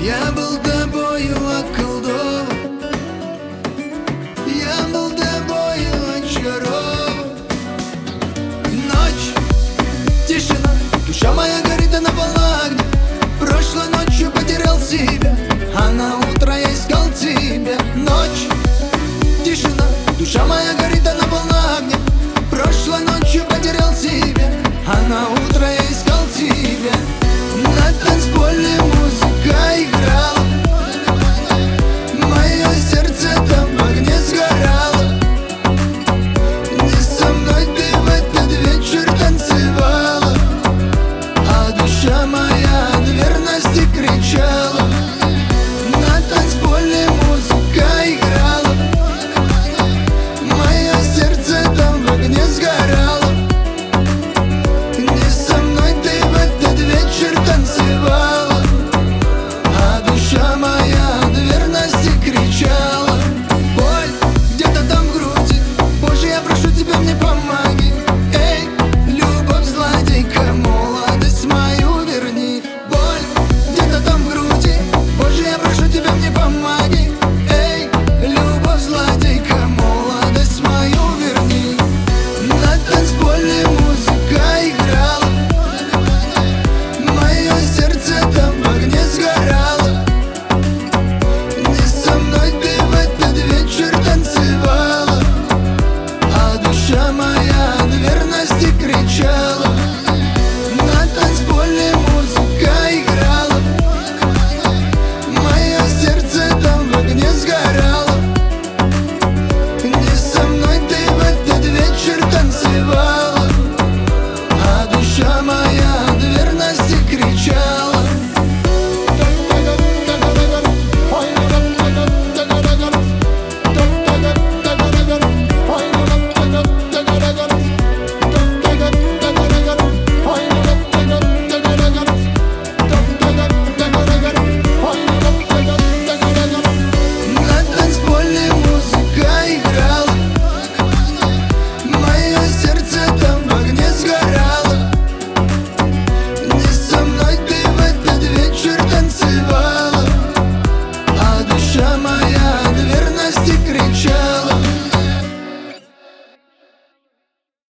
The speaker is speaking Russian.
Я был тобою околдован, я был тобою очарован. Ночь, тишина, душа моя горит, она полна огня. Прошлой ночью потерял себя, а на утро я искал тебя. Ночь, тишина, душа моя горит, она полна огня. Прошлой ночью потерял себя, а на утро я искал тебя. На танцполе